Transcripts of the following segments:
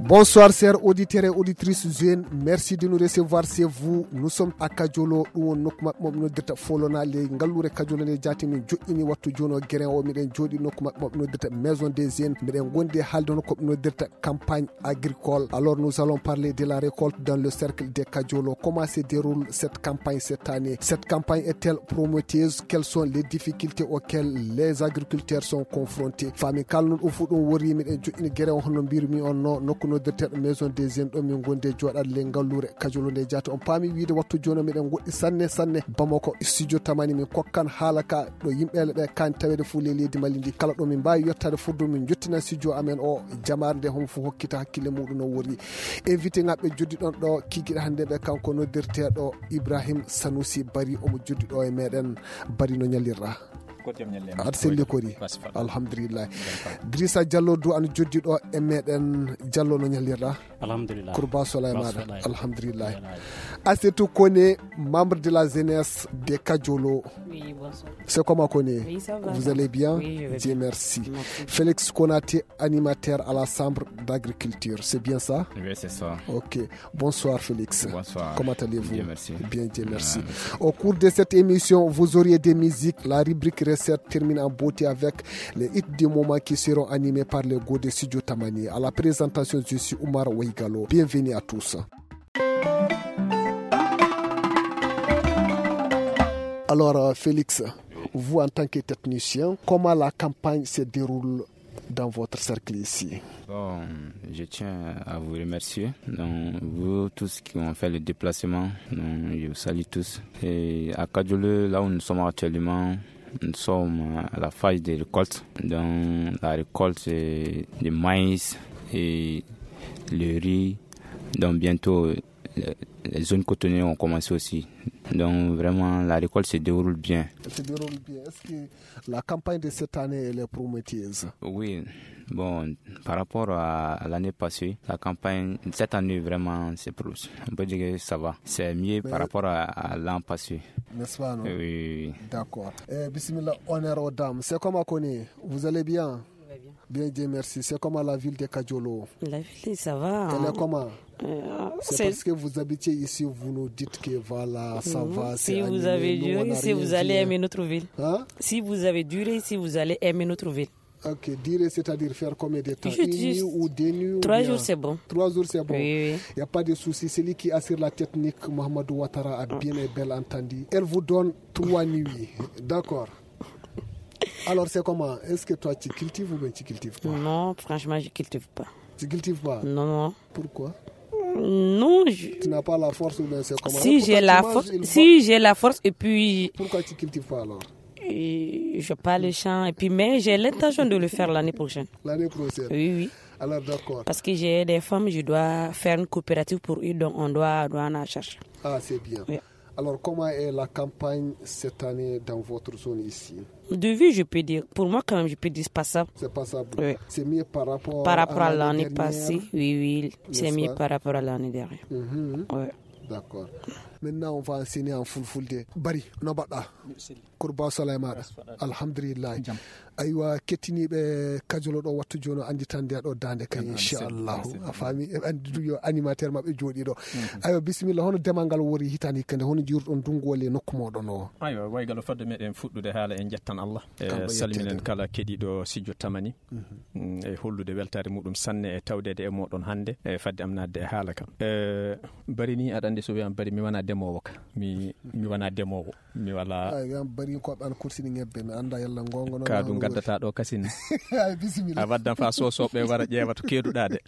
Bonsoir chers auditeurs et auditrices jeunes, merci de nous recevoir chez vous. Nous sommes à Kadiolo où on noddata folona le ngallure Kadiolo le jati min jo'ini wattu jono guerin o miɗen jodi nokuma noddata maison des jeunes miɗen gonde halde nokko noddata campagne agricole. Alors nous allons parler de la récolte dans le cercle de Kadiolo. Comment se déroule cette campagne cette année? Cette campagne est-elle prometteuse? Quelles sont les difficultés auxquelles les agriculteurs sont confrontés? Fami kalnon o fu ɗum wori miɗen jo'ini guerin o hono mbirmi on no nokku noddirteɗo maison des jeunes ɗo min gonde joɗalle ngallure Kadiolo nde jata on paami wiide wattu joni miɗen goɗɗi sanne Bamako studio tamani min kokkan haala ka ɗo yimɓeɓe ɓe kan tawede fu le leydi Mali ndi kala ɗo min mbawi yettade fuddu min jottina studio amen o jamare nde homo fu hokkita hakkille muɗum no wori invité ngaɓe joddi ɗon ɗo kikiɗe hande ɓe kanko noddirteɗo Ibrahim Sanoussi Bari omo joddi ɗo e meɗen Bari no ñallirɗa aɗa selli kori alhamdulillah. Drissa Diallo du an joddi ɗo e meɗen Diallo no ñallirɗa alhamdulillah Kourba sola maɗa alhamdulillah. Assetou Koné, membre de la jeunesse de Kadiolo. Oui, bonsoir. C'est comment Koné? Oui, ça va. Vous allez bien? Oui, je vais Dieu bien. merci. Merci. Félix Konaté, animateur à la Chambre d'agriculture, c'est bien ça? Oui, c'est ça. Ok. Bonsoir Félix. Bonsoir. Comment allez-vous? Bien, merci. Bien, Dieu merci. Merci. Au cours de cette émission, vous auriez des musiques. La rubrique recette termine en beauté avec les hits du moment qui seront animés par les go de Studio Tamani. À la présentation, je suis Oumar Ouaigalo. Bienvenue à tous. Alors, Félix, vous en tant que technicien, comment la campagne se déroule dans votre cercle ici? Bon, je tiens à vous remercier. Donc, vous tous qui ont fait le déplacement, donc, je vous salue tous. Et à Kadiolo, là où nous sommes actuellement, nous sommes à la phase de récolte. Donc, la récolte, c'est le maïs et le riz. Donc, bientôt, les zones cotonnées ont commencé aussi. Donc, vraiment, la récolte se déroule bien. Elle se déroule bien. Est-ce que la campagne de cette année elle est prometteuse? Oui, bon, par rapport à l'année passée, la campagne, cette année vraiment, on peut dire que ça va. C'est mieux par rapport à l'an passé. N'est-ce pas, non? Oui. D'accord. Bismillah, honneur aux dames. C'est comment Koné? Vous allez bien? Bien. Bien, Dieu merci. C'est comment la ville de Kadiolo? La ville, ça va. Elle est comment? C'est parce que vous habitez ici, vous nous dites que voilà, ça va. Si vous avez duré, si vous allez aimer notre ville. Hein? Si vous avez duré, si vous allez aimer notre ville. Ok, dire c'est-à-dire faire combien de temps? Juste, Une nuit ou deux nuits? 3 jours, c'est bon. 3 jours, c'est bon. Oui, oui. Il n'y a pas de souci. Celui qui assure la technique, Mohamedou Ouattara, a bien et bien entendu. Elle vous donne 3 nuits. D'accord. Alors, c'est comment? Est-ce que toi, tu cultives ou bien tu cultives pas? Non, franchement, je ne cultive pas. Tu cultives pas? Non, non. Pourquoi? Non, Tu n'as pas la force ou bien c'est comment? si j'ai la force, si j'ai la force et puis Pourquoi tu cultives pas alors? je parle le champ et puis mais j'ai l'intention de le faire l'année prochaine. L'année prochaine? Oui, oui. Alors, d'accord. Parce que j'ai des femmes, je dois faire une coopérative pour eux, donc on doit en chercher. Ah, c'est bien. Oui. Alors, comment est la campagne cette année dans votre zone ici? De vue, je peux dire, pour moi quand même, je peux dire c'est passable. C'est passable. Oui. C'est mieux par rapport À l'année dernière. passée, oui, c'est N'est-ce mieux pas? par rapport à l'année dernière. Mhm. Ouais. D'accord. Maintenant, on va enseigner en fulfulde. Bari, no baɗɗa. Kourba Solaymaɗa. Alhamdulillah. Aywa kettiniɓe Kadiolo ɗo wattu joni anditande ɗo dande kay inchallahu a faami e andi yo animateur maɓɓe jooɗi ɗo. Aywa bisimilla hono demal ngal wori hitande hikkande hono jiruɗon ndungu e nokku moɗon o? aywa waygalo fodde meɗen fuɗɗude haala en jettan Allah e salminen kala keɗiɗo Studio Tamani e hollude weltare muɗum sanne e tawdede e moɗon hande e fadde am nadde e haala kam Bari ni aɗa andi so wiyam Bari mi wona demowo ka mi wona demowo mi wala wiyam Bari koɓe an kursini ñebbe mi anda yalla gongono ka ɗum gaddata ɗo kasine bisimilla a waddan fa sosoɓe wara ƴeewa to keeɗuɗa de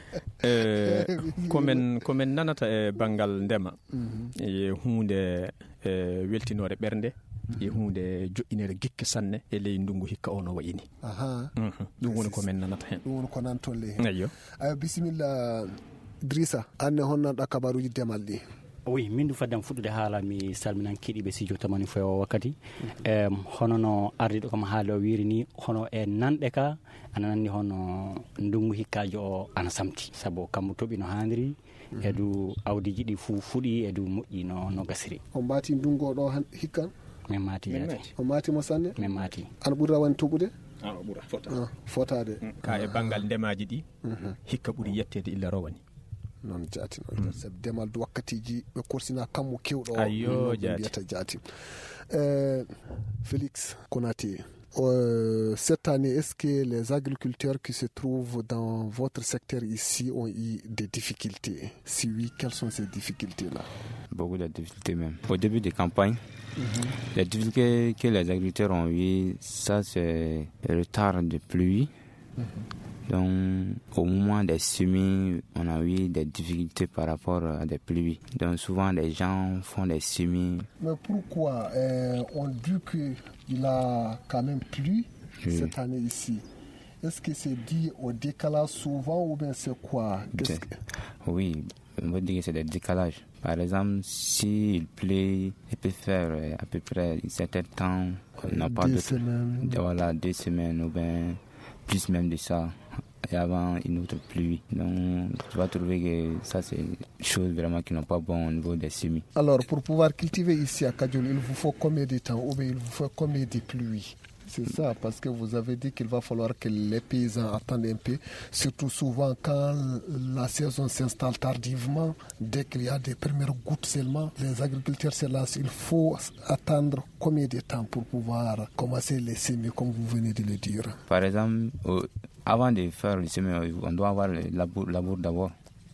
komin nanata e banggal ndema e hunde weltinore ɓernde e hunde joƴinere gikke sanne e ley ndungu hikka o no wayini ɗum woni komin nanata hen ɗum woni ko nanton le hen. ayyo bisimilla Drissa anne honnanɗa kabaruji demal ɗi? Oui, min du faddam fuɗɗude haala mi salminan keɗiɓe Studio Tamani foy o wakkati hono no ardiɗo kam haali o wiiri ni hono e nanɗe ka ana nanni hono ndungu hikkaji o ana samti sabu kammo toɓi no handiri edu awdiji ɗi fuu fuɗi edu moƴƴi no gasiri. On mbati ndungu o ɗo hikkan? min mati yaade. On matimo sanne? min mati. An ɓurra woni toɓude? ɓura fotade ka e banggal ndemaji ɗi hikka ɓuri yettede illa rowani non jaati noon sabi demal du wakkatiji ɓe korsina kammo kewɗo ayyo mbiyata jaati Félix Konaté, cette année, est-ce que les agriculteurs qui se trouvent dans votre secteur ici ont eu des difficultés? Si oui, quelles sont ces difficultés-là? Beaucoup de difficultés même. Au début des campagnes, les difficultés que les agriculteurs ont eues, ça c'est le retard de pluie. Donc, au moment des semis, on a eu des difficultés par rapport à des pluies. Donc, souvent, les gens font des semis. Mais pourquoi? On dit qu'il a quand même plu cette année ici. Est-ce que c'est dit au décalage souvent ou bien c'est quoi? Oui, on va dire que c'est des décalages. Par exemple, s'il pleut, il peut faire à peu près un certain temps. On n'a pas 2 semaines. Voilà, 2 semaines ou bien plus même de ça. Et avant une autre pluie. Donc, tu vas trouver que ça, c'est une chose vraiment qui n'est pas bon au niveau des semis. Alors, pour pouvoir cultiver ici à Kadiolo, il vous faut combien de temps ou bien il vous faut combien de pluies? C'est ça, parce que vous avez dit qu'il va falloir que les paysans attendent un peu, surtout souvent quand la saison s'installe tardivement, dès qu'il y a des premières gouttes seulement, les agriculteurs se lancent. Il faut attendre combien de temps pour pouvoir commencer les semis, comme vous venez de le dire? Par exemple, avant de faire le semis, on doit avoir le labour d'abord.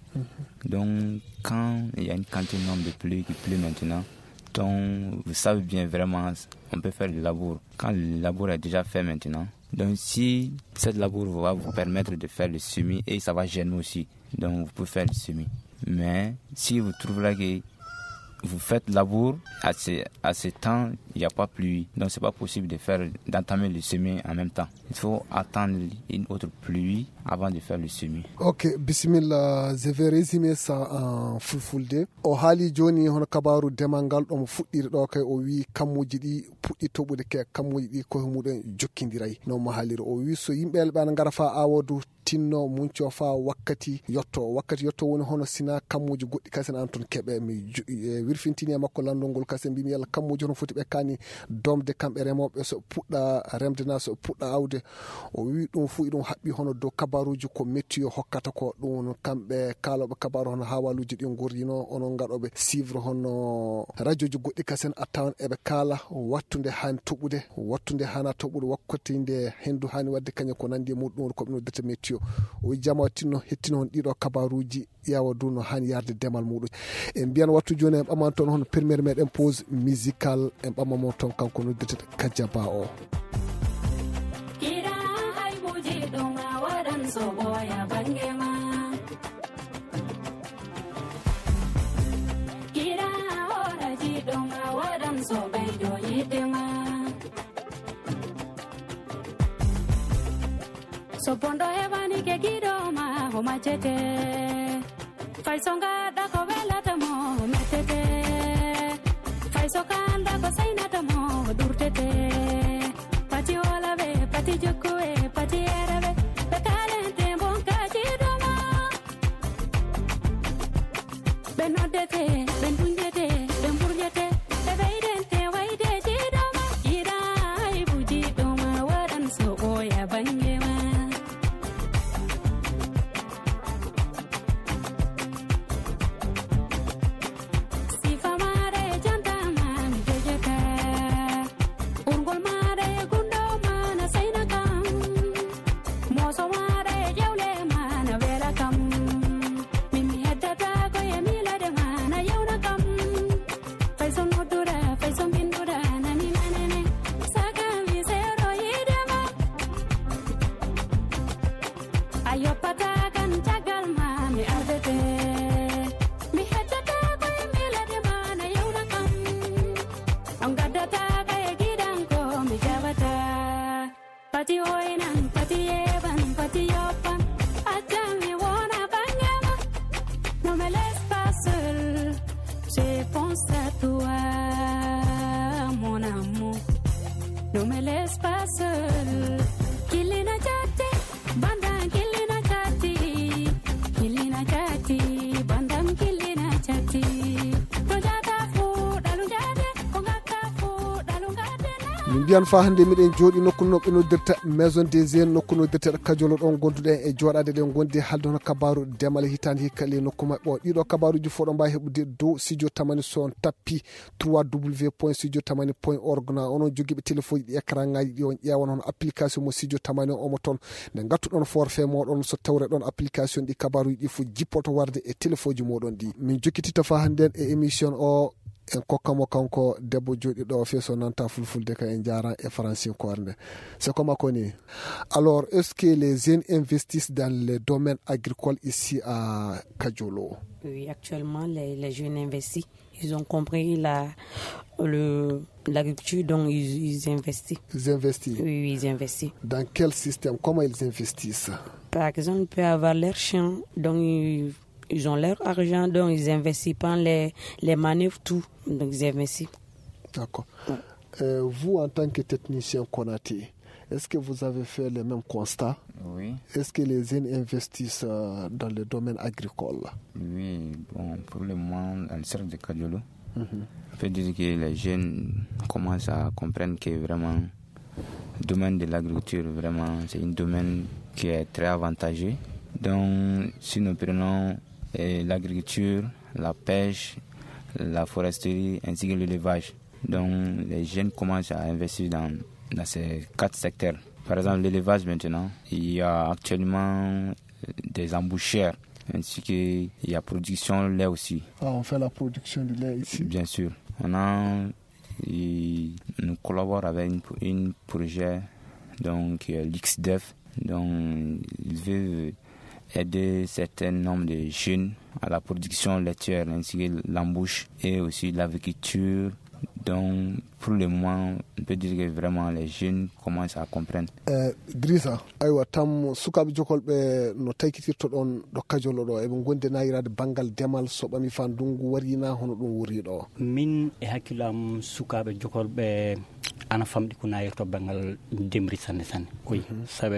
Donc, quand il y a une quantité énorme de pluie qui pleut maintenant, donc vous savez bien vraiment, on peut faire le labour. Quand le labour est déjà fait maintenant, donc si cette labour va vous permettre de faire le semis et ça va gêner aussi, donc vous pouvez faire le semis. Mais si vous trouverez que vous faites labour, à ce temps, il n'y a pas pluie. Donc, ce n'est pas possible d'entamer le semis en même temps. Il faut attendre une autre pluie avant de faire le semis. Ok, bismillah, je vais résumer ça en fulfulde. O haali joni hono kabaru demangal ɗo mo fuɗɗiri ɗo kay o wi kammuji ɗi puɗɗi toɓude ke kammuji ɗi koye muɗen jokkidiray non mo haaliri o wi so yimɓe ɓe ana ngara fa awodu tinno munco fa wakkati yotto woni hono sina kammuji goɗɗi kasen an toon keɓe mi wirfintini e makko landol ngol kasen mbimi yalla kammuji hono foti ɓe kani domde kamɓe remoɓe so puɗɗa remde na so puɗɗa awde o wi ɗum fu ɗum haɓɓi hono dow kabaruji ko météo hokkata ko ɗum kamɓe kaloɓe kabaru hono hawaluji ɗi gordino onon gaɗoɓe suivre hono radio ji goɗɗi kasen a tawan eɓe kala wattude hani toɓude wattude hana toɓude wakkati nde hendu hani wadde kañum ko nandi e muɗum ko ɓe noddata météo o wi jama tinno hettino hon ɗiɗo kabaruji ƴeewa du no hani yarde demal muɗum en mbiyan wattu joni en ɓaman toon hono premiére meɗen pause musical en ɓamamo toon kanko noddata Kadiaba o. So bondo hebani ke gido ma ho machete faisonga da ko vela tamo metete faisoka da ko saina tamo durtete pati ola ve pati jokue pati erabe bekalente bonka gido ma benodete bendundete bemburjete beidente waide gido ma gira ibuji do ma wadan so oya bange ma. min mbiyan fa hande miɗen jooɗi nokkunoɓe noddirta maison des jeunes nokkunodirta kadiolo ɗon gonduɗen e jooɗade ɗen gondi halde hono kabaru demal hitande hikkali nokku mabɓe o ɗiɗo kabaruji fof ɗo mbawi heɓude dow studio tamani son tappi www.studiotamani.org na onon joguiɓe téléphone ɗi écran ngaji ɗi on ƴewan hono application mo studio tamani omo toon nde gattuɗon forfait moɗon so tawre ɗon application ɗi kabaruji ɗi fof jippoto warde e téléphone ji moɗon ɗi min jokkitita fa hande e émission o en kokkamo kanko debbo jooɗiɗo feeso nanta fulfulde ka en jaran e français kornde c'est comme koni. Alors est-ce que les jeunes investissent dans les domaines agricoles ici à Kadiolo? Oui, actuellement les jeunes investissent. Ils ont compris l'agriculture, donc ils investissent. Ils investissent? Oui, ils investissent. Dans quel système? Comment ils investissent? Par exemple, ils peuvent avoir leur champ, donc ils ont leur argent, donc ils investissent pas les manœuvres, tout. Donc ils investissent. D'accord. Ouais. Vous, en tant que technicien Konaté, est-ce que vous avez fait le même constat? Oui. Est-ce que les jeunes investissent dans le domaine agricole? Oui, bon, pour le moment, dans le cercle de Kadiolo, on peut dire que les jeunes commencent à comprendre que vraiment, le domaine de l'agriculture, vraiment, c'est un domaine qui est très avantageux. Donc, si nous prenons l'agriculture, la pêche, la foresterie ainsi que l'élevage. Donc les jeunes commencent à investir dans ces 4 secteurs. Par exemple, l'élevage maintenant, il y a actuellement des embouchères ainsi qu'il y a production de lait aussi. Ah, on fait la production de lait ici? Bien sûr. Nous collaborons avec un projet donc l'XDEF. Donc il veut aider un certain nombre de jeunes à la production laitière ainsi que l'embauche et aussi l'agriculture. Donc pour le moment, on peut dire que vraiment les jeunes commencent à comprendre. Drissa, aywa tam sukaɓe jokolɓe no taykitirto ɗon ɗo Kadiolo ɗo eɓe gondi nayirade banggal demal so ɓami fa ndungu warina hono ɗum wuri ɗo? Min e hakkilo am sukaɓe jokolɓe ana famɗi ko nayirto banggal demri sanne oui sabe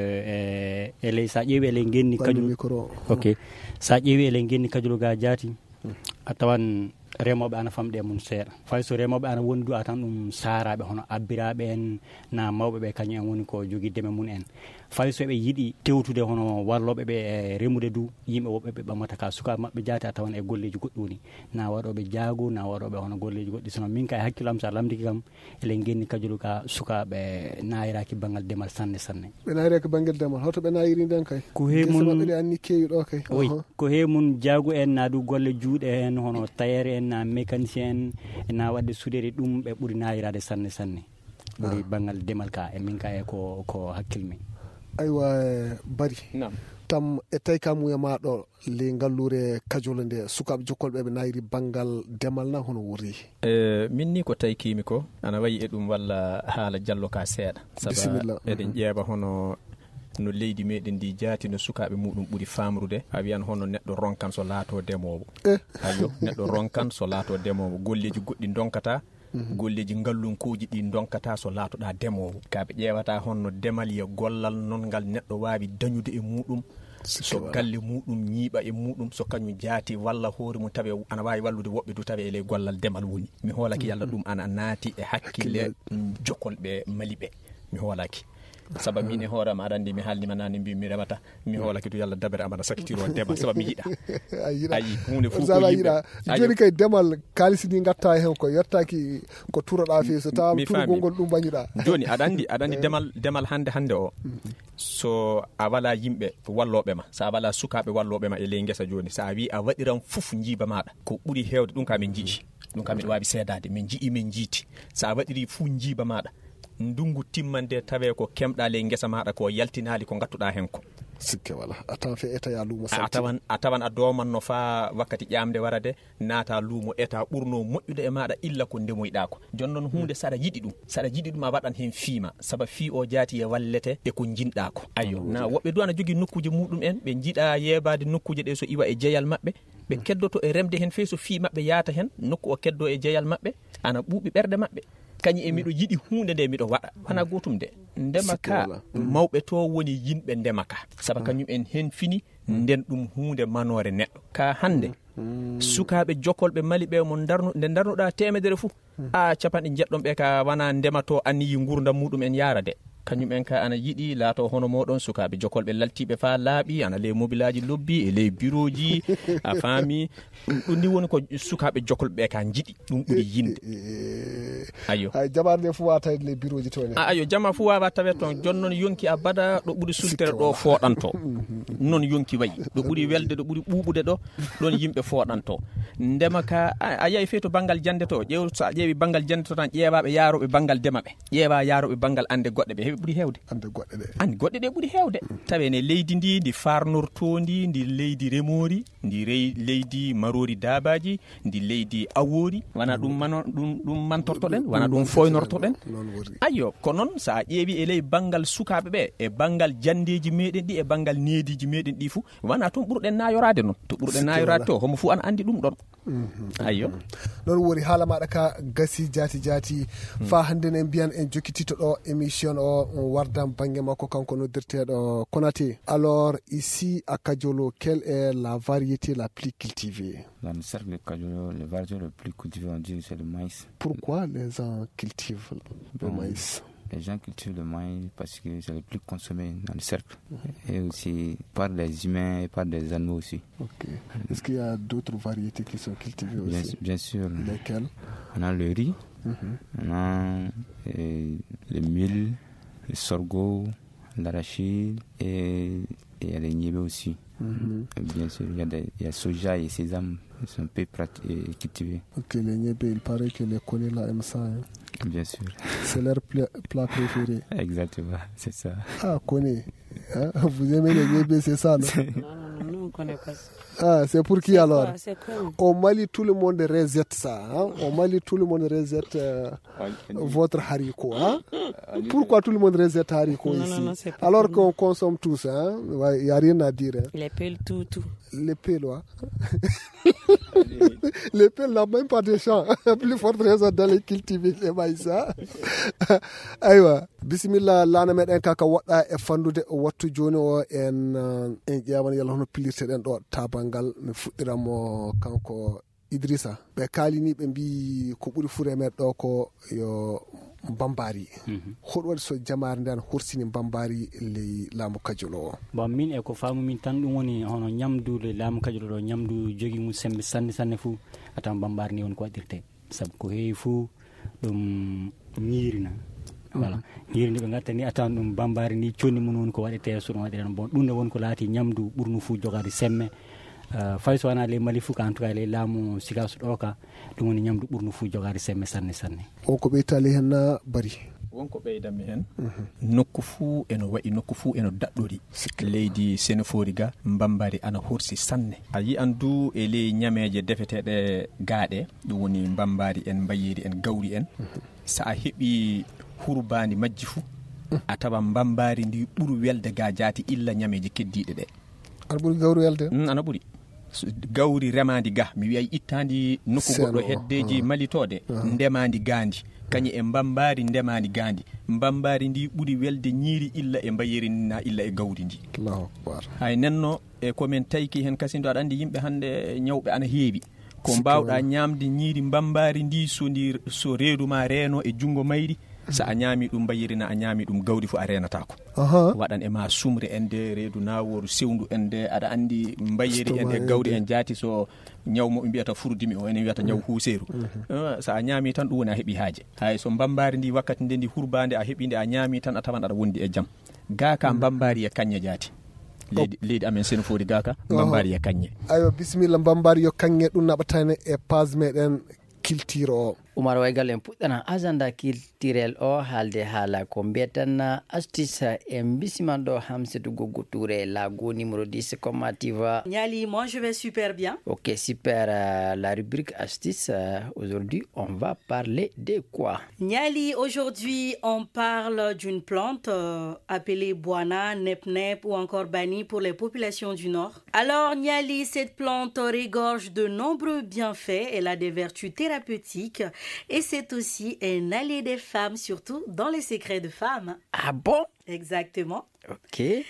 ele sa ƴeewi ele genni Kadiolo. Ok, sa ƴeewi ele genni Kadiolo ga jaati a tawan remoɓe ana famɗi e mum seeɗa fay so remoɓe ana woni du a tan ɗum saaraɓe hono abbiraɓe en na mawɓe ɓe kañum en woni ko jogui deme mum en fay so ɓe yiiɗi tewtude hono walloɓe ɓe e remude du yimɓe woɓɓe ɓe ɓamata ka sukaɓe mabɓe jaati a tawan e golleji goɗɗi woni na waɗoɓe jaago na waɗoɓe hono golleji goɗɗi sono min ka e hakkilo am sa lamdiki kam eɗen genni Kadiolo ka sukaɓe nayiraki banggal demal sanne ɓe nayiraki banggal demal hoto ɓe nayiri nden kay ko hemum ɓe anni kewi ɗo kay oui ko hemum jaago en na du golle juuɗe en hono tayere en na mécanicien en na wadde sudere ɗum ɓe ɓuuri nayirade sanne ɓuuri banggal demal ka e min ka e ko hakkille min. Aywa Bari tam e tawi ka muya maɗo le ngallure Kadiolo nde sukaɓe jokkolɓe ɓe nayiri banggal demal na hono wuri? Min ni ko taykimi ko ana wayi e ɗum walla haala jallo ka seeɗa saabu eɗen ƴeeɓa hono no leydi meɗen ndi jaati no sukaɓe muɗum ɓuuri famrude a wiyan hono neɗɗo ronkan so laato demowo ayo neɗɗo ronkan so laato demowo golleji goɗɗi donkata golleji ngallunkoji ɗi donkata so laatoɗa demowo kaɓe ƴeewata honno demal yo gollal non ngal neɗɗo wawi dañude e muɗum so galle muɗum ñiiɓa e muɗum so kañum jaati walla hoore mum tawe ana wawi wallude woɓɓe du tawe ele gollal demal woni mi hoolaki yalla ɗum ana naati e hakkille jokolɓe maliɓe mi hoolaki sabu min e hooram aɗa andi mi haalnima nane mbi mi remata mi hoolaki to yalla dabere amana sakitiro demal sabu mi yiɗa ayi hunde fof ko yiɗa joni kay demal kalisi ni gatta hen ko yettaki ko turoɗa fe so tawa turgol ɗum bañuɗa joni aɗa andi demal hande o so a wala yimɓe walloɓe ma sa wala sukaɓe walloɓe ma e ley guesa joni sa wi a waɗiran fof jiiba maɗa ko ɓuuri hewde ɗum ka min jiiɗi ɗum ka miɗa wawi seedade min jiiɗi min jiiti sa waɗiri fuu jiiba maɗa ndungu timmande tawe ko kemɗa ley guesa maɗa ko yaltinali ko gattuɗa hen ko sikke wala a tawan fe eta ya luumo a tawan a domanno fa wakkati ƴamde warade naata luumo eta ɓurno moƴƴude e maɗa illa ko ndemoyɗa ko jonnon hunde saɗa yiɗi ɗum a waɗan hen fiima saabu fi o jaati e wallete e ko jinɗa ko ayo na woɓɓe du ana jogui nokkuje muɗum en ɓe jiiɗa yeebade nokkuje ɗe so iwa e jeeyal mabɓe ɓe keddoto e remde hen fe so fi mabɓe yaata hen nokku o keddo e jeeyal mabɓe ana ɓuuɓi ɓerde mabɓe kañi e miɗo yiɗi hunde nde miɗo waɗa wana gotum de ndema ka mawɓe to woni yimɓe ndema ka saabu kañum en hen fini nden ɗum hunde manore neɗɗo ka hande sukaɓe jokolɓe mali ɓe mo nde darnuɗa temedere fuu a capanɗe jeɗɗon ɓe ka wana ndemato anniyi gurdam muɗum en yarade kañum en ka ana yiɗi laato hono moɗon sukaɓe jokolɓe laltiɓe fa laaɓi ana ley mobile aji lobbi e ley bureau ji a faami ɗum ni woni ko sukaɓe jokolɓe ka jiɗi ɗum ɓuuri yinde ayo jaɓarde fu wata ley bureau ji toon ayo jama fu wawa tawe toon jonnon yonki a bada ɗo ɓuuri sultere ɗo foɗanto non yonki wayi ɗo ɓuuri welde ɗo ɓuuri ɓuɓude ɗo ɗon yimɓe foɗanto ndema ka a yeyi fe to banggal jande to ƴeew so a ƴeewi banggal jande to tan ƴeewaɓe yaroɓe banggal ndema ɓe ƴeewa yaroɓe banggal ande goɗɗe ɓe ɓuuri hewde ande goɗɗe ɗe andi goɗɗe ɗe ɓuuri hewde tawe ne leydi ndi farnortondi ndi leydi remori ndi leydi marori dabaji ndi leydi awori wana ɗum mantortoɗen wana ɗum foynortoɗen ayyo ko noon sa ƴeewi e ley banggal sukaɓe ɓe e banggal jandeji meɗen ɗi e banggal nediji meɗen ɗi fuu wana toon ɓurɗen nayorade noon to ɓurɗen nayorade to homo fuu ana andi ɗum ɗon ayyo non woni haala maɗa ka gasi jati fa hande en mbiyan en jokkitito ɗo émission o wardam banggue makko kanko noddirteɗo Konaté. Alors ici à Kadiolo, quelle est la variété la plus cultivée? Dans le cercle de Kadiolo, la variété la plus cultivée, on dit, c'est le maïs. Pourquoi les gens cultivent le maïs? Les gens cultivent le maïs parce que c'est le plus consommé dans le cercle. Et aussi par les humains et par des animaux aussi. Ok. Est-ce qu'il y a d'autres variétés qui sont cultivées aussi? Bien sûr. Lesquelles? On a le riz, on a le mil, le sorgho, l'arachide et il y a les niébés aussi. Bien sûr, il y a soja et sésame qui sont peu cultivés. Ok, les niébés, il paraît que les Koné là aiment ça. Hein? Bien sûr. C'est leur plat préféré. Exactement, c'est ça. Ah, Koné, hein? Vous aimez les niébés, c'est ça, non? Non, nous on ne connaît pas ça. Ah, c'est pour qui alors? C'est quoi? Au Mali, tout le monde rejette ça. Hein? Au Mali, tout le monde rejette votre haricot. Hein? Pourquoi tout le monde rejette haricot ici? Non, alors qu'on consomme tous. Hein? Il n'y a rien à dire. Hein? Les pelles, tout. Les pelles, ouais. Les pelles n'ont même pas de champ. Plus forte raison d'aller cultiver les maïs. Aywa, bismillah, lana meɗen kaka waɗɗa e fandude wattu joni o en ƴewan yalla hono pilirteɗen ɗo tabangal mi fuɗɗiranmo kanko Idrissa. ɓe kalini ɓe mbi ko ɓuuri fure meɗen ɗo ko yo Bambari. Hoɗo waɗi so jamare nde an horsini Bambari ley laamu Kadiolo o? Bon, min e ko faamu min tan ɗum woni hono ñamdu le laamu Kadiolo ɗo ñamdu jogi mum sembe sanne fuu atan Bambari ni woni ko waɗirte sabu ko heewi fuu ɗum ñiirina voilà ñiiri ndi ɓe gatta ni atan ɗum Bambari ni conni mum woni ko waɗete so ɗum waɗiran bon ɗum ne woni ko laati ñamdu ɓurnu fuu jogade semme fay so wana ley Mali fuu ka en tout cas ley laamu Sikaso ɗo ka ɗum woni ñamdu ɓurnu fuu jogade semme sanne on ko ɓeytali hen na Bari? wonko ɓeydanmi hen nokku fuu eno waɗi nokku fuu eno daɗɗori leydi Sénéfori ga Bambari ana horsi sanne a yiyan du e ley ñameje defeteɗe gaaɗe ɗum woni Bambari en mbayeri en gawri en sa a heeɓi hurbandi majji fuu a tawa Bambari ndi ɓuuri welde ga jaati illa ñameje keddiɗe ɗe. Ana ɓuuri gawri welde? Ana ɓuuri gawri remandi ga mi wiyay ittandi nokku goɗɗo heddeji malitode ndemandi gandi kañi e Bambari ndemandi gandi Bambari ndi ɓuuri welde ñiiri illa e mbayeri na illa e gawri ndi. Allahu akbar. Hay nenno e komin tayki hen kasindo aɗa andi yimɓe hande ñawɓe ana heewi ko mbawɗa ñamde ñiiri Bambari ndi so reeduma reeno e jungo mayri sa a ñaami ɗum mbayirina a ñaami ɗum gawri fo a renatako waɗan e ma sumre en de reedu naworu sewndu en de aɗa andi mbayiri en e gawri en jaati so ñawmo ɓe mbiyata furdimi o enen wiyata ñaw huuseru sa a ñaami tan ɗum woni a heeɓi haaje hay so Bambari ndi wakkati nde ndi hurbande a heeɓi nde a ñaami tan a tawan aɗa wondi e jaam ga ka Bambari e kañe jaati leydi amen Sénéfori ga ka Bambari e kañe. Ayo bisimilla Bambari yo kañe ɗum naɓatane e page meɗen culture o. Oumar Waygal en puɗɗana agenda culturel o haalde haala ko mbiyaten astuce e mbisiman ɗo Hamsidou Gougou Touré Lago numéro 10 comment tu vas? Niali, moi je vais super bien. Ok, super. La rubrique astuce, aujourd'hui on va parler de quoi? Niali, aujourd'hui on parle d'une plante appelée Boana, Nep-Nep ou encore Bani pour les populations du Nord. Alors Niali, cette plante regorge de nombreux bienfaits, elle a des vertus thérapeutiques et c'est aussi un allié des femmes, surtout dans les secrets de femmes. Ah bon? Exactement. Ok.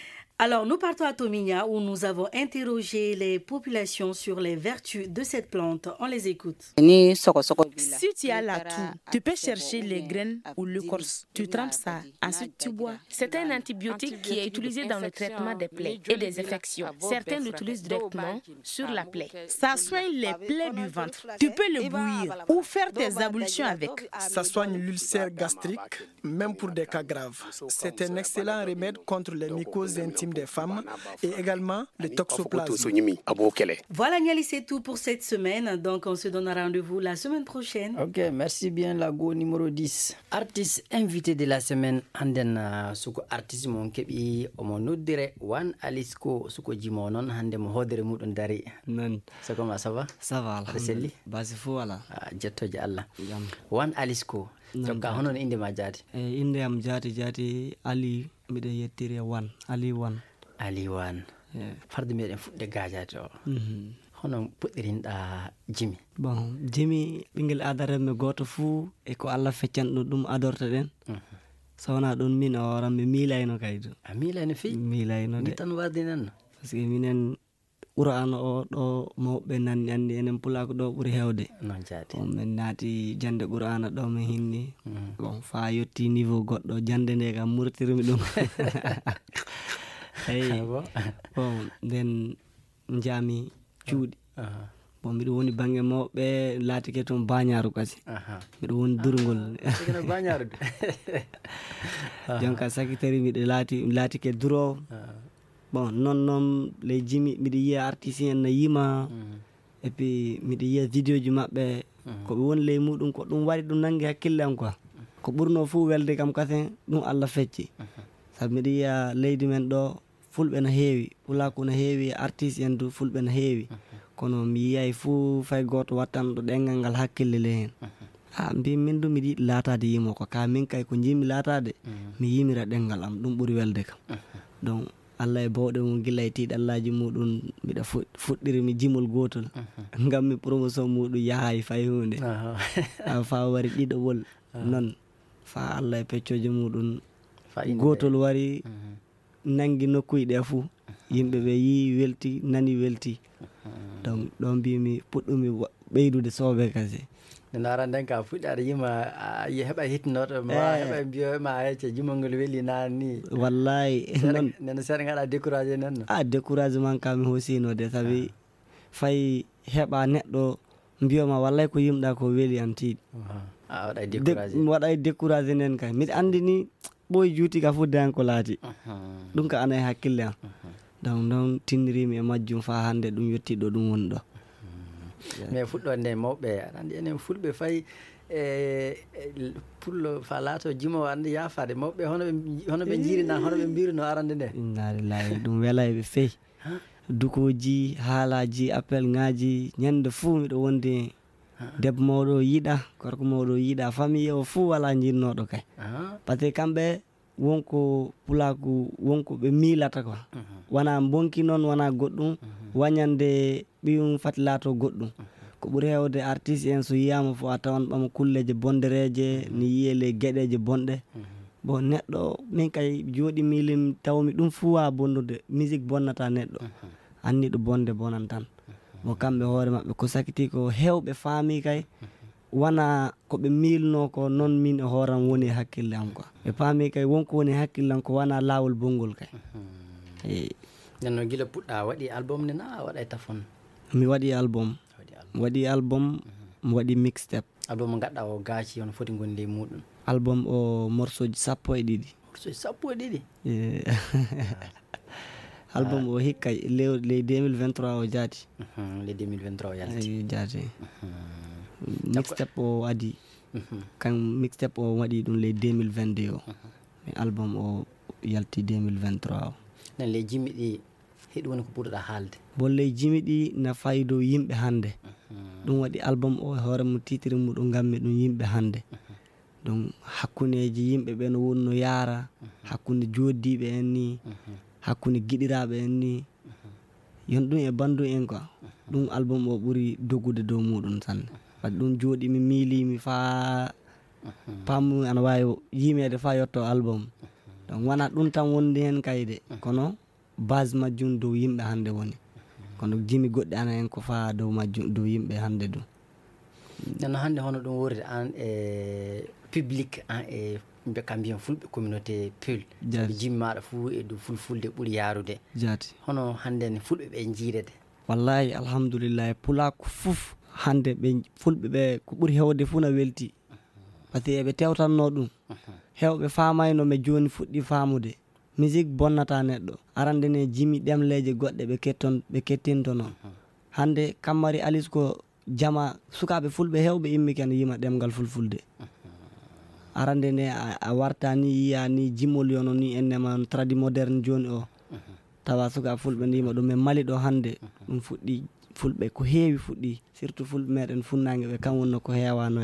Alors, nous partons à Tomigna où nous avons interrogé les populations sur les vertus de cette plante. On les écoute. Si tu as la toux, tu peux chercher les graines ou l'écorce. Tu trempes ça, ensuite tu bois. C'est un antibiotique qui est utilisé dans le traitement des plaies et des infections. Certains l'utilisent directement sur la plaie. Ça soigne les plaies du ventre. Tu peux le bouillir ou faire tes ablutions avec. Ça soigne l'ulcère gastrique, même pour des cas graves. C'est un excellent remède contre les mycoses intimes des femmes et également le toxoplasme. Voilà Niali, c'est tout pour cette semaine. Donc on se donne rendez-vous la semaine prochaine. Ok, merci bien Lago numéro 10. Artiste invité de la semaine anden suko artiste mon kebi omo noddire Wan Alisco suko jimo non hande mo hodere mudon dari. Non. C'est comment ça va? Ça va alhamdulillah. Basi fo wala. Jettoje Allah. Wan Alisco. Donc honon inde ma jaati. Inde am jaati Ali mide yettire Wan. Ali Wan. Farde meɗen fuɗde gajade o. Hono puɗɗirinɗa Jimi. Bon, Jimi ɓingel adaremme goto fuu e ko Allah feccanɗo ɗum adorta ɗen. So wona ɗum min o horam mi miilayno kaydo. A miilayno fi? Miilayno de. Ni tan wardi nanno. Par ce que minen Qur'an o ɗo mawɓe nanni andi enen Pulako ɗo ɓuri hewde. Non jaati. Min naati jande Qur'ana ɗo min hinni. Bon, fa yetti niveau goɗɗo jande nde kam murtirmi ɗum. Hey. Bon, nden jami cuuɗi. Bon, miɗo woni bange mawɓe laatike toon bañaru kasi. Miɗo woni durgol. Bañaru. Jonka sakitari miɗo laatike durowo. Bon, non les Jimi miɗo yiya artiste en na yima. Et puis miɗo yiya vidéo ji maɓɓe. Ko ɓe woni ley muɗum ko ɗum waɗi ɗum nangi hakkille am quoi. Ko ɓurno fuu welde kam kasen ɗum Allah fecci. Sabi miɗo yiya leydi men ɗo fulɓe no heewi, Pulako no heewi, artiste en du fulɓe no heewi. Kono mi yiyay fuu fay goto wattanɗo ɗengal ngal hakkille le hen. Mbi min du miɗo yiɗi laatade yimo ko ka min kay ko jimi laatade mi yimira ɗengal am ɗum ɓuri welde kam. Donc Allah e bawɗe mum gila e tiiɗallaji muɗum mbiɗa fuɗɗiri mi jimol gotol ngam mi promotion muɗum yahay fay hunde. Fa wari ɗiɗoɓol non fa Allah e peccoje muɗum gotol wari nangi nokkuji ɗe fuu yimɓe ɓe yi welti nani welti. Donc ɗon mbimi puɗɗumi ɓeydude soobe kasi. Nde aran nden ka fuɗɗi aɗa yima heɓa hitnoto ma heɓa mbiyo ma hecce jimol ngol weeli nan ni. Wallahi non nene seeɗa gaɗa découragé nanno. Découragement kam mi hosinode sabi fay heɓa neɗɗo mbiyoma wallay ko yimɗa ko weeli an tiiɗi. Waɗay découragé. Waɗay découragé nen kay miɗa andi ni ɓoy juuti ka fudde an ko laati. Ɗum ka ana e hakkille am. Donc noon tinnirimi e majjum fa hande ɗum yettiɗo ɗum woni ɗo. Mais fuɗɗo nde mawɓe aɗa andi enen fulɓe fay pullo fa laato jimowo andi yafade mawɓe hono ɓe jirina hono ɓe mbirino arande nde. Innalillahi ɗum welayɓe feyi. Dukoji haalaji appel ngaji ñande fuu miɗo wonde debbo mawɗo yiɗa gorko mawɗo yiɗa famille o fuu wala jinnoɗo kay. Par ce que kamɓe wonko Pulako wonko ɓe miilata quoi. Wona bonki noon wona goɗɗum wañande ɓiyum fati laato goɗɗum. Ko ɓuri hewde artiste en so yiyama fo a tawan ɓama kulleje bondereje ni yiyele gueɗeje bonɗe. Bon neɗɗo min kay jooɗi miilim tawmi ɗum fuu wa bonnude musique bonnata neɗɗo. Anniɗo bonde bonan tan. Bon kamɓe hoore maɓɓe ko sakiti ko hewɓe faami kay wona ko ɓe miilno ko noon min e hooram woni e hakkille am quoi. Ɓe paami kay wonko woni e hakkille am ko wona laawol bonngol kay. Nden noon gila puɗɗa waɗi album ne na a waɗay tafon? Mi waɗi album. Waɗi album mi waɗi mixtape. Album mo gaɗɗa o gaaci hono foti gondi e muɗum? Album o morceau ji 12. Morceau ji 12? Album o hikka ley 2023 o jaati. Ley 2023 o yalti jaati. Mixtape o adi kan mixtape o waɗi ɗum ley 2022 o. Mais album o yalti 2023 o. Nen ley Jimi ɗi heɗi woni ko ɓurɗa haalde? Bon ley Jimi ɗi na fayi dow yimɓe hannde. Ɗum waɗi album o hoore mo titiri muɗum ngammi ɗum yimɓe hannde. Donc hakkuneji yimɓe ɓe no wonno yaara hakkunde joddiɓe en ni hakkunde giɗiraɓe en ni yon ɗum e bandu en quoi. Ɗum album o ɓuri dogude dow muɗum sanne. Wadde ɗum jooɗi mi miilimi fa pammu ana wawi yimede fa yetto album. Donc wona ɗum tan wondi hen kayde kono base majjum dow yimɓe hannde woni kono jimi goɗɗi ana en ko faa dow majjum dow yimɓe hannde ɗum nano hannde hono ɗum wurde an e public an e ɓe kam mbiyan fulɓe communauté peul sabi jimmi maɗa fuu e dow fulfulde ɓuuri yarude jaati hono hannde ne fulɓe ɓe jiirede wallahi alhamdoulillahi pulako fof hannde ɓe fulɓe ɓe ko ɓuuri hewde fuu na welti par ce que eɓe tewtanno ɗum hewɓe famayno ɓe joni fuɗɗi famude musique bonnata neɗɗo arande ne jimi ɗemleje goɗɗe ɓe kettintono hande Kammari Alice ko jama sukaɓe fulɓe hewɓe immi ken yima ɗemgal fulfulde arande ne a warta ni yiya ni jimmol yono ni ennema tradi moderne joni o tawa sukaɓe fulɓe ndima ɗum e Mali ɗo hande ɗum fuɗɗi fulɓe ko heewi fuɗɗi surtout fulɓe meɗen funnague ɓe kam wonno ko hewano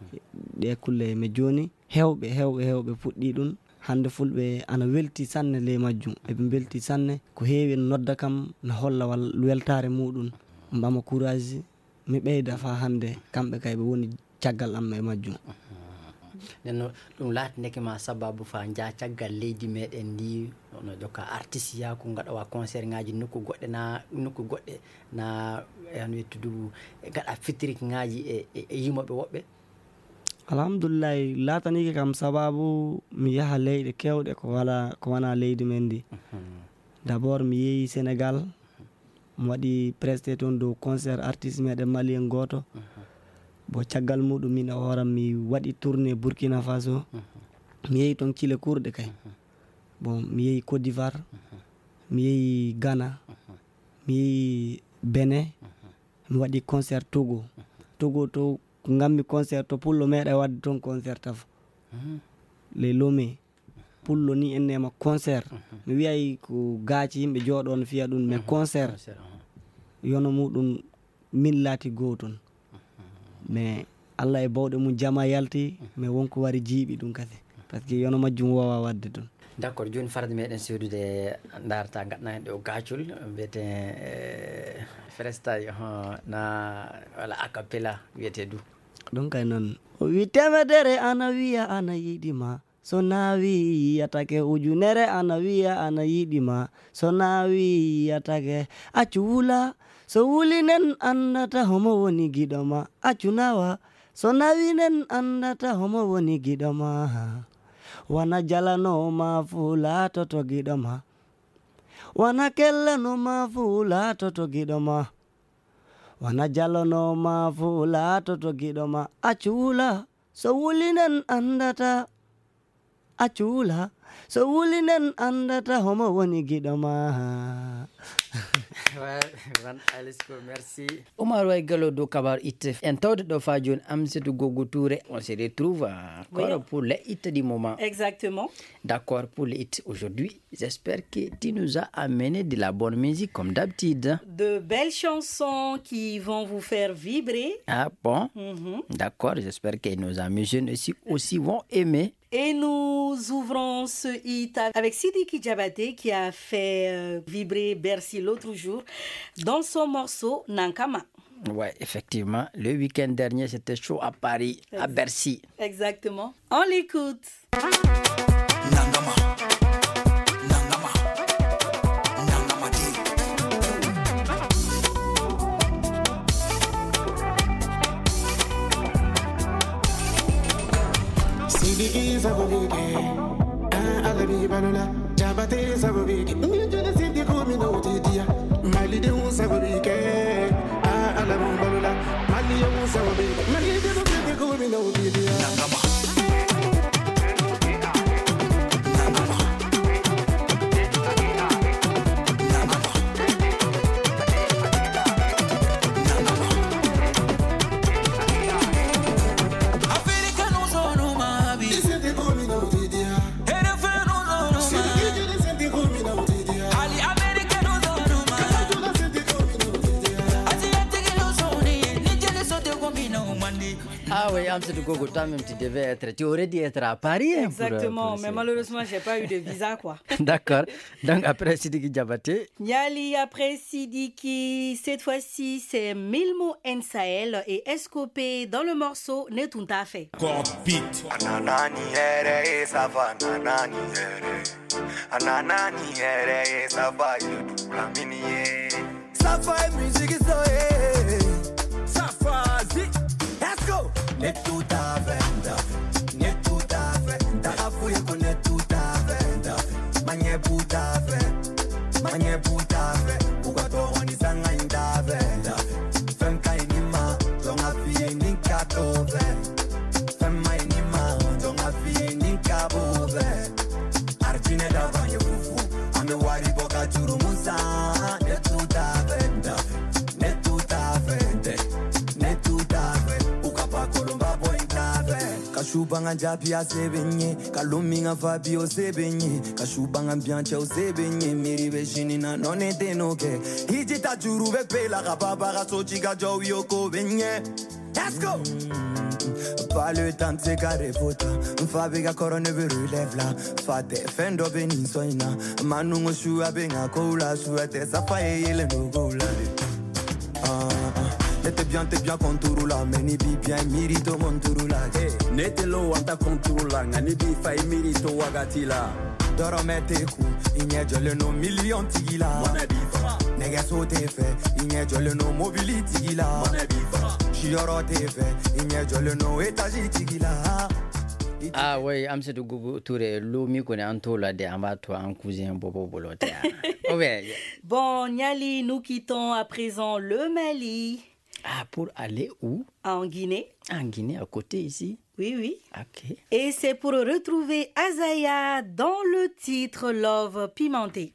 ɗe kulle me joni hewɓe puɗɗi ɗum hande fulɓe ana welti sanne ley majjum eɓe belti sanne ko heewi en nodda kam no holla weltare muɗum mbama courage mi ɓeyda fa hande kamɓe kay ɓe woni caggal am e majjum nenno ɗum laatindeke ma sababu fa jaa caggal leydi meɗen ndi no jokka artiste yaku gaɗawa concert ngaji nokku goɗɗe na an wettudu gaɗa fitrique ngaji e yimoɓe woɓɓe alhamdoulillahi latanike kam sababu mi yaha leyɗe kewɗe ko wona leydi men ndi d' abord mi yeehi Sénégal mi waɗi presté toon dow concert artiste meɗen malien goto bo caggal muɗum min e hooram mi waɗi tourné Burkina Faso mi yeehi toon Thile kurɗe kay bon mi yeehi Côte d'Ivoire mi yeehi Ghana mi yeehi Benin mi waɗi concert Togo to ko gammi concert to pullo meeɗa wadde toon concert taf les Lomé pullo ni ennema concert mi wiyay ko gaaci yimɓe jooɗo no fiya ɗum mais concert yono muɗum min laati goo toon mais Allah e bawɗe mum jama yalti mais wonko wari jiiɓi ɗum kadi par ce que yono majjum wowa wadde toon d' accord joni farde meɗen sewdude darata gaɗna hen ɗo gacol wiyete freestyle na wala acapella wiyete du ɗum kay noon o wi temedere ana wiya ana yiɗima so nawi yiyatake ujunere ana wiya ana yiɗima so nawi yiyatake accu wula so wulinen andata homo woni giɗoma accu nawa so nawinen andata homo woni giɗoma wana jalanoma fu latoto giɗoma wana kellanoma fu latoto giɗoma wana jalanoma fu latoto giɗoma accu wula so wulinen andata accu wula so wulinen andata homo woni giɗoma merci Omar Way Gallo do Kabar It en tawde ɗo fa joni Amsatou Gogo Touré on se retrouve encore pour les hits du moment exactement d'accord pour les hits aujourd'hui j'espère que tu nous as amené de la bonne musique comme d'habitude de belles chansons qui vont vous faire vibrer ah bon d'accord j'espère que nos amis jeunes aussi vont aimer. Et nous ouvrons ce hit avec Sidiki Diabaté qui a fait vibrer Bercy l'autre jour dans son morceau Nankama. Ouais, effectivement. Le week-end dernier, c'était chaud à Paris, à Bercy. Exactement. On l'écoute. Nankama. Sidiki Zabobike, Alabi Banola, Jabate Zabobike, Mujuna Sindi Kumino Tidia, Mali de Zabobike, Alabi Banola, Mali of Zabobike, Mali de Sindi Kumino Tidia. Ah oui, Amsatou Gogo, toi-même tu aurais dû être à Paris. Exactement, mais malheureusement, j'ai pas eu de visa, quoi. D'accord. Donc après Sidiki Diabaté. Niali, après Sidiki, cette fois-ci, c'est Milmo Nsael et Escopé dans le morceau Netunta fait. Ananani ere Safa you la mini. Safa music is so Safa zi. Let's go. Net tuta venda. Net tuta venda. Afu yako net tuta venda. Manye puta venda. Manye puta venda. Ugato wani sanga inda venda. Fem kai nima. Donga fiye ninka tove. Fem mai nima. Donga fiye ninka bove. Arjine da vanye fufu. Ame wari boka churu musa. Net tuta venda. Net tuta venda. Net tuta venda. Ukapa kolomba boy tave. Kashubanga japi a sebenye. Kaluminga fabio sebenye. Kashubanga bianche o sebenye. Miri veshini na nonete noke. Hiji tajuru ve pela kababa kasochi ka jowi oko benye. Let's go. Pas le temps de se carrer photo. Fabrica coronavirus relève là. Fate fendo benin soina. Manungo shua benga koula. Chouette sa faye le no goula. T'es bien contourula. Meni bi bien mirito monturula. Nete lo anta contrula. Ngani bi fai mirito wagatila. Doro mete ku. Inye jole no million tigila. Mone bi fa. Nega so te fe. Inye jole no mobility tigila. Mone bi fa. Shioro te fe. Inye jole no etaji tigila. Ah oui, Amsetou Gougou Touré, l'oumi qu'on est en tout là, des amato en cousin Bobo Bolote. Bon, Niali, nous quittons à présent le Mali. Ah, pour aller où? En Guinée. En Guinée, à côté ici? Oui, oui. Ok. Et c'est pour retrouver Azaya dans le titre Love Pimenté.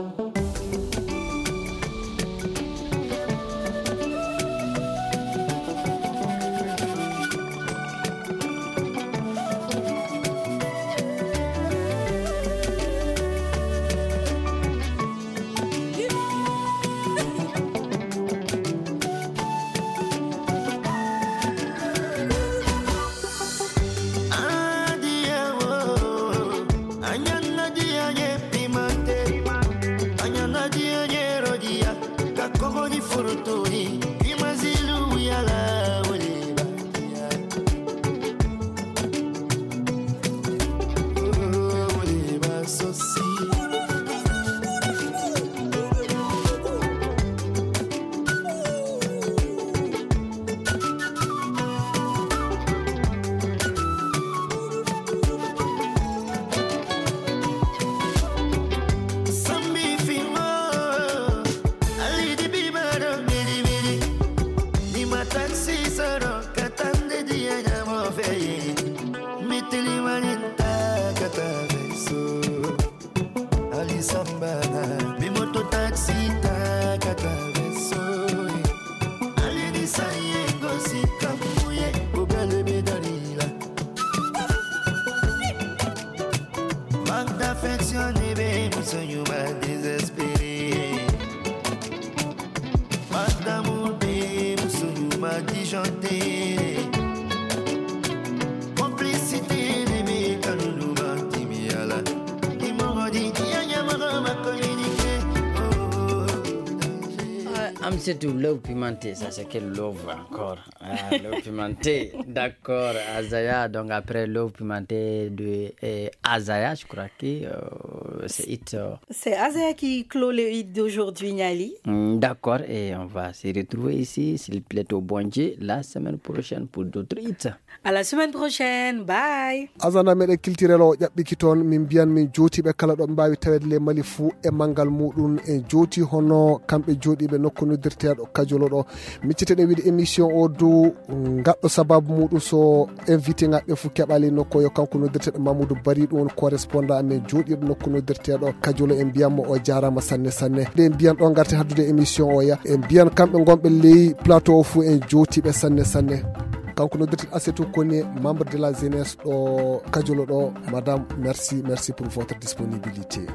C'est du love pimenté, ça c'est quel love encore? Ah, love pimenté, d'accord, Azaya, donc après love pimenté de Azaya, je crois que c'est hit. C'est Azaya qui clôt le hit d'aujourd'hui, Niali. D'accord, et on va se retrouver ici, s'il plaît au bon Dieu, la semaine prochaine pour d'autres hits. À la semaine prochaine, bye. Azana meɗen kiltirelo ƴaɓɓiki toon min mbiyan min jootiɓe kala ɗo mbawi tawede le Mali fuu e manggal muɗum en jooti hono kamɓe jooɗiɓe nokku noddirteɗo Kajolo ɗo micciteɗen wiide émission o dow gaɗɗo sababu muɗum so invité ngaɓe fuu keɓali nokku yo kanko noddirteɗo Mamadou Bari ɗum won correspondant amen jooɗiɗo nokku noddirteɗo Kajolo en mbiyatmo o jarama sanne sanne ɗe mbiyan ɗo garte haddude émission o ya en mbiyan kamɓe gonɓe ley plateau o fuu en jootiɓe sanne sanne kanko noddirteɗo Assetou Koné membre de la jeunesse ɗo Kajolo ɗo madame merci pour votre disponibilité.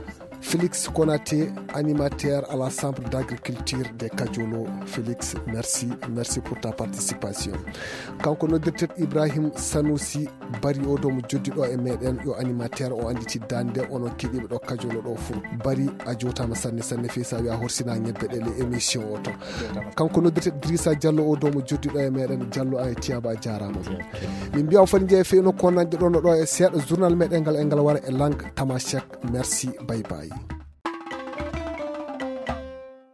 Félix Konaté, animateur à la Chambre d'agriculture de Kajolo. Félix, merci pour ta participation. Kanko noddirten Ibrahim Sanusi bari o do mo joddido e meden yo animateur o anditi dande onon kidibe do Kajolo do fu bari a jotama sanne fi sa wi a horsina nyebbe de le émission o to. Kanko noddirten Drissa Diallo o do mo joddido e meden Diallo ay tiaba jarama. Min biaw fani je fe no konande do no do e seeda journal meden ngal wara e langue tamashek. Merci, bye bye.